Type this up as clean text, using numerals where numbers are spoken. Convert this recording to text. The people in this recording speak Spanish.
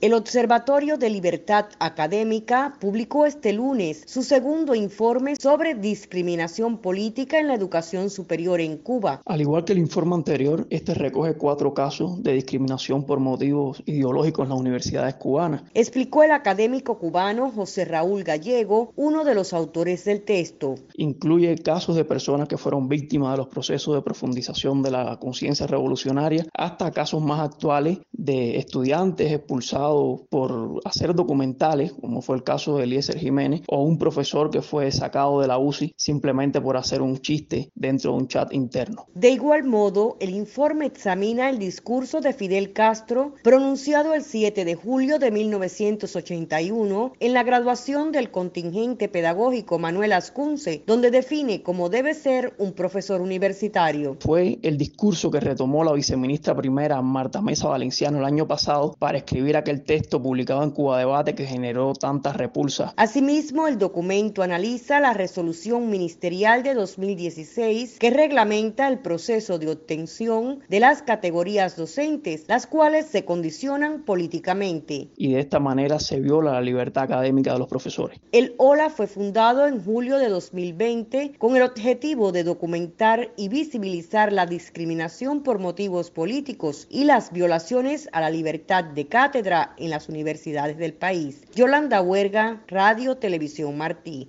El Observatorio de Libertad Académica publicó este lunes su segundo informe sobre discriminación política en la educación superior en Cuba. Al igual que el informe anterior, este recoge 4 casos de discriminación por motivos ideológicos en las universidades cubanas. Explicó el académico cubano José Raúl Gallego, uno de los autores del texto. Incluye casos de personas que fueron víctimas de los procesos de profundización de la conciencia revolucionaria, hasta casos más actuales de estudiantes expulsados por hacer documentales, como fue el caso de Eliezer Jiménez, o un profesor que fue sacado de la UCI simplemente por hacer un chiste dentro de un chat interno. De igual modo, el informe examina el discurso de Fidel Castro pronunciado el 7 de julio de 1981 en la graduación del contingente pedagógico Manuel Ascunce, donde define cómo debe ser un profesor universitario. Fue el discurso que retomó la viceministra primera Marta Mesa Valenciano el año pasado para escribir aquel texto publicado en Cuba Debate que generó tantas repulsas. Asimismo, el documento analiza la resolución ministerial de 2016 que reglamenta el proceso de obtención de las categorías docentes, las cuales se condicionan políticamente. Y de esta manera se viola la libertad académica de los profesores. El OLA fue fundado en julio de 2020 con el objetivo de documentar y visibilizar la discriminación por motivos políticos y las violaciones a la libertad de cátedra en las universidades del país. Yolanda Huerga, Radio Televisión Martí.